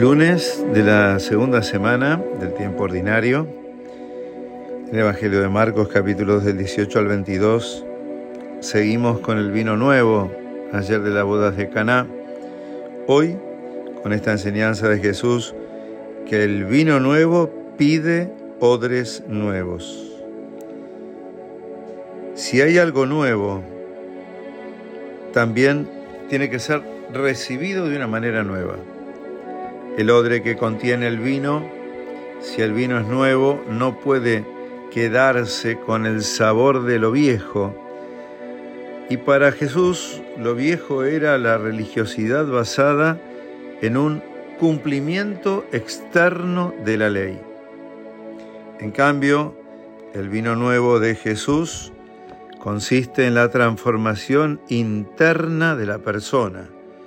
Lunes de la segunda semana del tiempo ordinario. El Evangelio de Marcos, capítulos del 18 al 22. Seguimos con el vino nuevo, ayer de las bodas de Caná. Hoy, con esta enseñanza de Jesús, que el vino nuevo pide odres nuevos. Si hay algo nuevo, también tiene que ser recibido de una manera nueva. El odre que contiene el vino, si el vino es nuevo, no puede quedarse con el sabor de lo viejo. Y para Jesús, lo viejo era la religiosidad basada en un cumplimiento externo de la ley. En cambio, el vino nuevo de Jesús consiste en la transformación interna de la persona.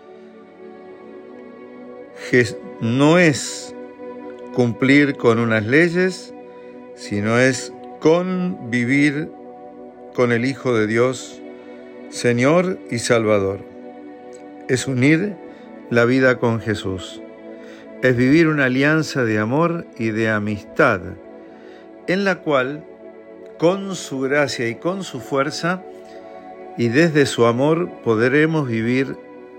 No es cumplir con unas leyes, sino es convivir con el Hijo de Dios, Señor y Salvador. Es unir la vida con Jesús. Es vivir una alianza de amor y de amistad, en la cual, con su gracia y con su fuerza, y desde su amor, podremos vivir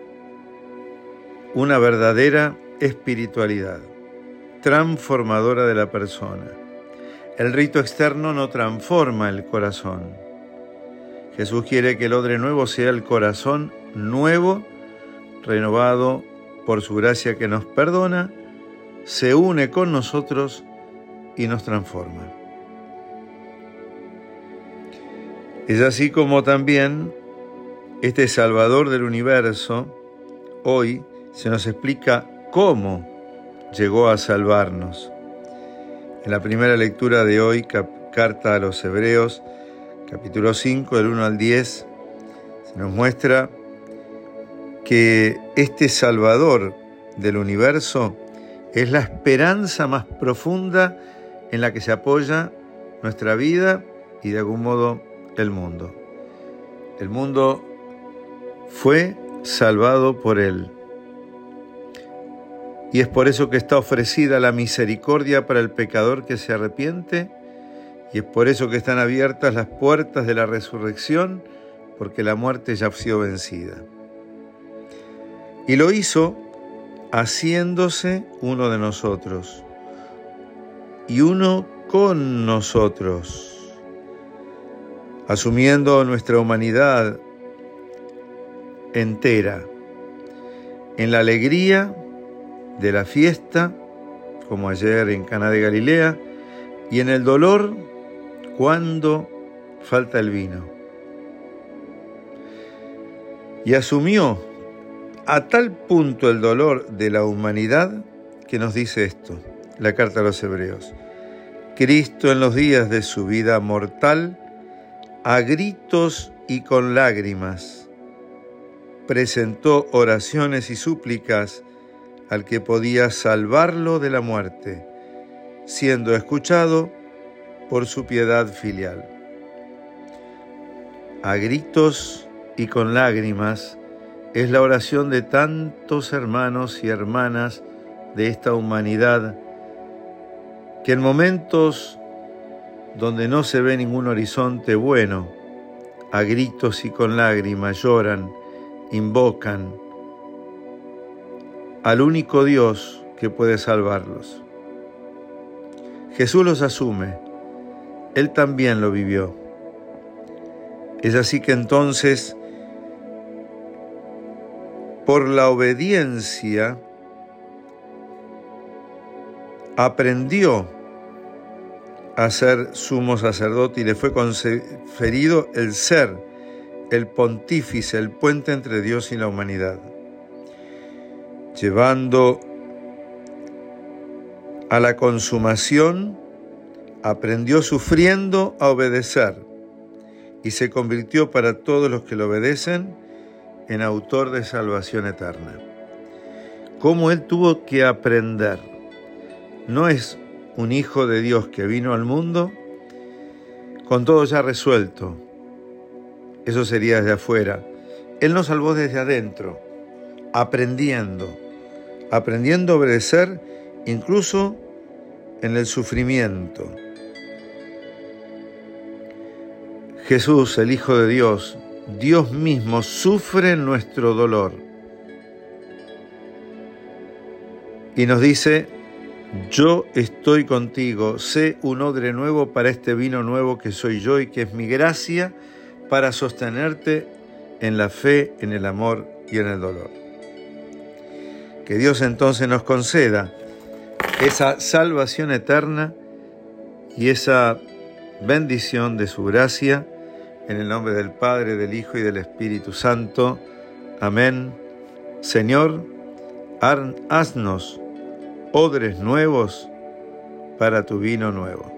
una verdadera espiritualidad, transformadora de la persona. El rito externo no transforma el corazón. Jesús quiere que el odre nuevo sea el corazón nuevo, renovado por su gracia que nos perdona, se une con nosotros y nos transforma. Es así como también este Salvador del universo hoy se nos explica cómo llegó a salvarnos. En la primera lectura de hoy, carta a los Hebreos, capítulo 5, del 1 al 10, se nos muestra que este Salvador del universo es la esperanza más profunda en la que se apoya nuestra vida y de algún modo el mundo. El mundo fue salvado por Él. Y es por eso que está ofrecida la misericordia para el pecador que se arrepiente, y es por eso que están abiertas las puertas de la resurrección, porque la muerte ya ha sido vencida. Y lo hizo haciéndose uno de nosotros, y uno con nosotros, asumiendo nuestra humanidad entera, en la alegría de la fiesta, como ayer en Caná de Galilea, y en el dolor cuando falta el vino. Y asumió a tal punto el dolor de la humanidad que nos dice esto, la carta a los Hebreos. Cristo en los días de su vida mortal, a gritos y con lágrimas, presentó oraciones y súplicas al que podía salvarlo de la muerte, siendo escuchado por su piedad filial. A gritos y con lágrimas es la oración de tantos hermanos y hermanas de esta humanidad que en momentos donde no se ve ningún horizonte bueno, a gritos y con lágrimas lloran, invocan al único Dios que puede salvarlos. Jesús los asume, Él también lo vivió. Es así que entonces, por la obediencia, aprendió a ser sumo sacerdote y le fue conferido el ser, el pontífice, el puente entre Dios y la humanidad. Llevando a la consumación, aprendió sufriendo a obedecer y se convirtió para todos los que lo obedecen en autor de salvación eterna. ¿Cómo Él tuvo que aprender? No es un hijo de Dios que vino al mundo con todo ya resuelto. Eso sería desde afuera. Él nos salvó desde adentro, aprendiendo aprendiendo a obedecer incluso en el sufrimiento. Jesús, el Hijo de Dios, Dios mismo, sufre nuestro dolor. Y nos dice: yo estoy contigo, sé un odre nuevo para este vino nuevo que soy yo y que es mi gracia para sostenerte en la fe, en el amor y en el dolor. Que Dios entonces nos conceda esa salvación eterna y esa bendición de su gracia, en el nombre del Padre, del Hijo y del Espíritu Santo. Amén. Señor, haznos odres nuevos para tu vino nuevo.